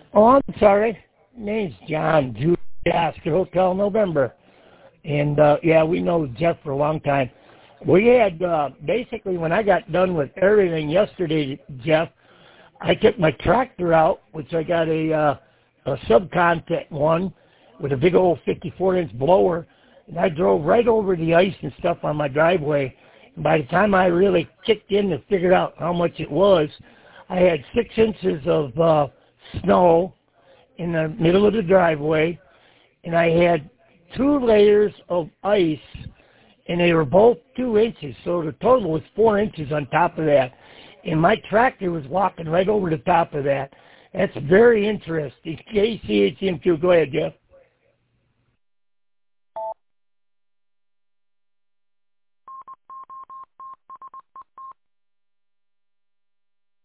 Oh, I'm sorry. Name's John. Julie Oscar Hotel November. And, yeah, we know Jeff for a long time. We had, basically, when I got done with everything yesterday, Jeff, I took my tractor out, which I got a subcontract one with a big old 54-inch blower, and I drove right over the ice and stuff on my driveway. And by the time I really kicked in to figure out how much it was, I had 6 inches of snow in the middle of the driveway, and I had 2 layers of ice, and they were both 2 inches, so the total was 4 inches on top of that. And my tractor was walking right over the top of that. That's very interesting. KCHM2, go ahead, Jeff.